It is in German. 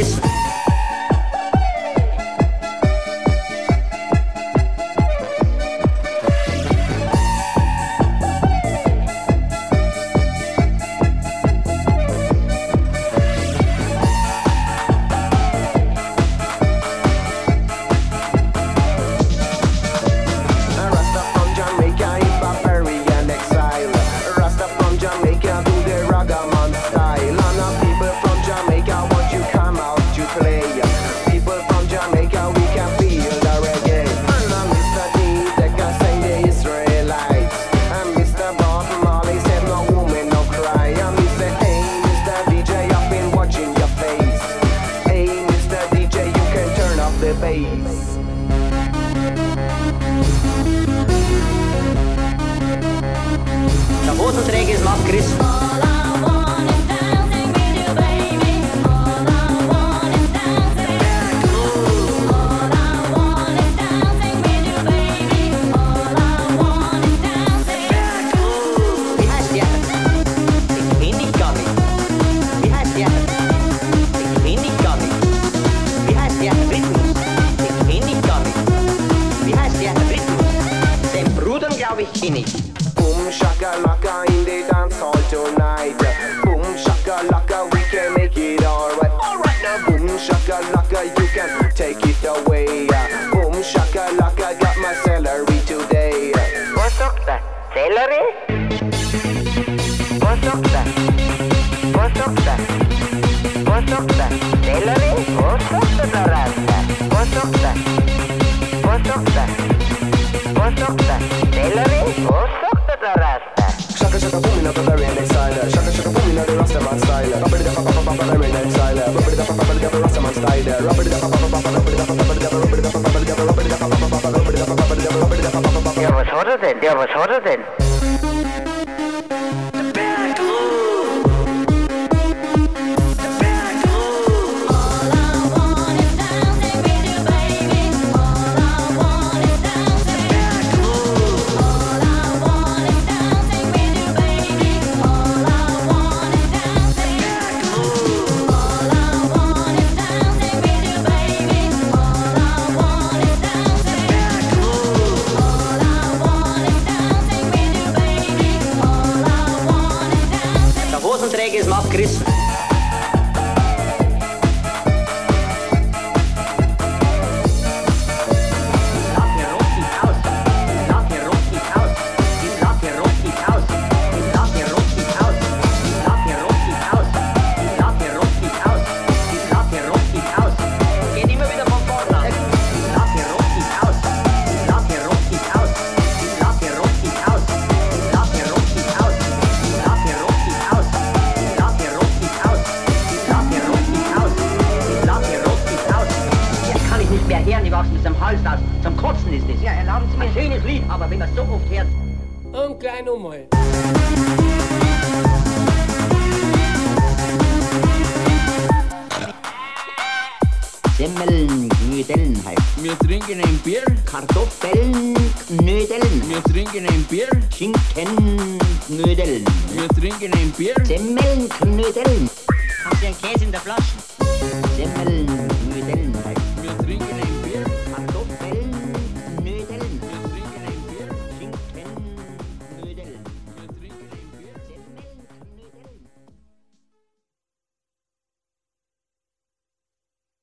Chris. Der Hosenträger ist Mark Chris. Boom shakalaka in the dance hall tonight. Boom shakalaka, we can make it alright. Alright now, boom shakalaka, you can take it away. Boom shakalaka, got my celery today. What's up that? Celery? What's up that? What's up that? What's up that? Celery? What's up the rasta? What's up that? What's up that? What's up that? Celery? What's up the rasta? Shaka shaka boom in the very next style. Shaka shaka boom in the Rastaman style. Rubber da papa papa very next style. Rubber da papa papa the Rastaman style. Rubber da papa papa rubber da papa papa rubber da papa papa rubber da papa papa rubber da papa papa rubber da papa papa. Ja, was hat er denn? Ja, was hat er denn? Hosenträger ist Mark Chris. Zum Kotzen ist es. Ja, erlauben Sie mir. Ein schönes Lied, aber wenn man es so oft hört. Und gleich nochmal. Semmeln, Knödeln halt. Wir trinken ein Bier. Kartoffeln, Knödeln. Wir trinken ein Bier. Schinken, Knödeln. Wir trinken ein Bier. Semmeln, Knödeln. Haben Sie einen Käse in der Flasche?